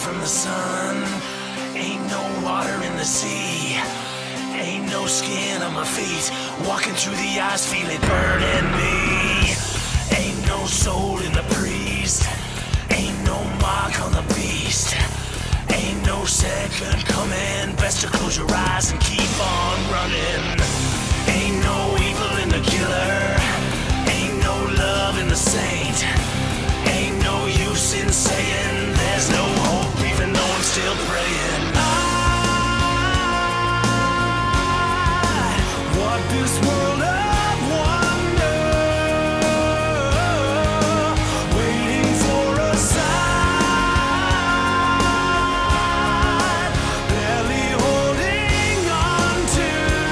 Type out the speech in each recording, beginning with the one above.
from the sun. Ain't no water in the sea. Ain't no skin on my feet. Walking through the ice, feel it burning me. Ain't no soul in the priest. Ain't no mark on the beast. Ain't no second coming. Best to close your eyes and keep on running. Ain't no evil in the killer. Ain't no love in the saint. Ain't no use in saying there's no hope, even though I'm still praying. I walk this world of wonder, waiting for a sign, barely holding on to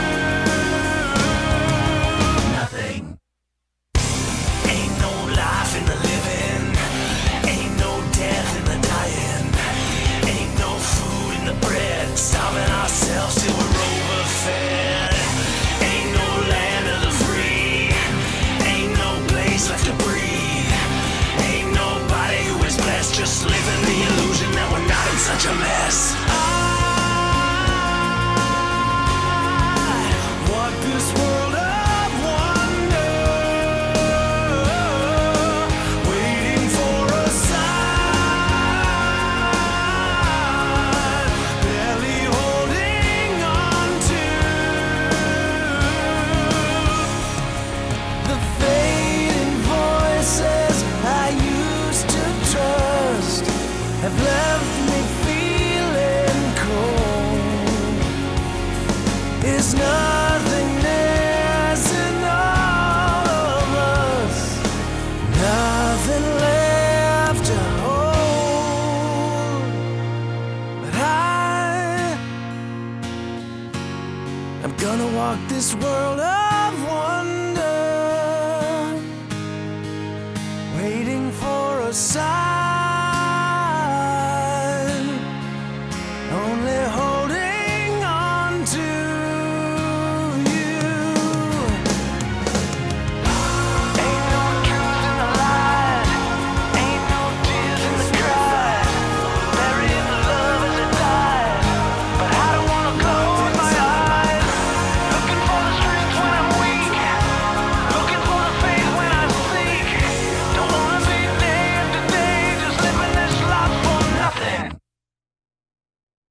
nothing. Ain't no life in the living. Ain't no death in the dying. Ain't no food in the bread. Starving ourselves till we're overfed. Ain't no land of the free. Ain't no place left to breathe. Ain't nobody who is blessed. Just living the illusion that we're not in such a mess. I walk this world of wonder, waiting for a sign, barely holding on to the fading voices I used to trust have left me feeling cold. Is nothingness in all of us? Nothing left to hold. But I'm gonna walk this world of wonder, waiting for a sign.